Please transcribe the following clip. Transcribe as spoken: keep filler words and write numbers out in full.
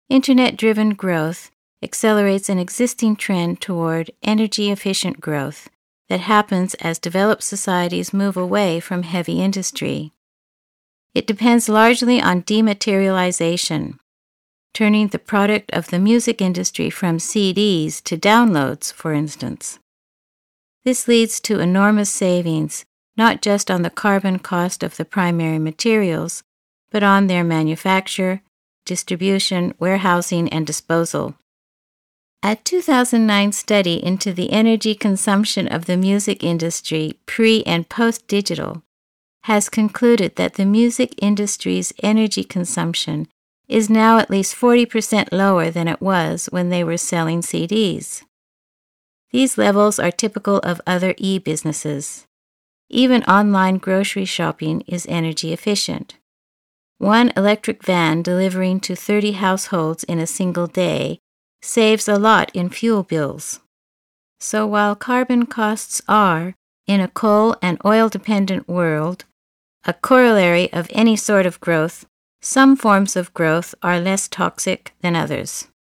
Internet-driven growth accelerates an existing trend toward energy-efficient growth that happens as developed societies move away from heavy industry. It depends largely on dematerialization, turning the product of the music industry from C Ds to downloads, for instance. This leads to enormous savings, not just on the carbon cost of the primary materials, but on their manufacture, distribution, warehousing, and disposal. A two thousand nine study into the energy consumption of the music industry pre- and post-digital has concluded that the music industry's energy consumption is now at least forty percent lower than it was when they were selling C Ds. These levels are typical of other e-businesses. Even online grocery shopping is energy efficient. One electric van delivering to thirty households in a single day saves a lot in fuel bills. So while carbon costs are, in a coal and oil-dependent world, a corollary of any sort of growth, some forms of growth are less toxic than others.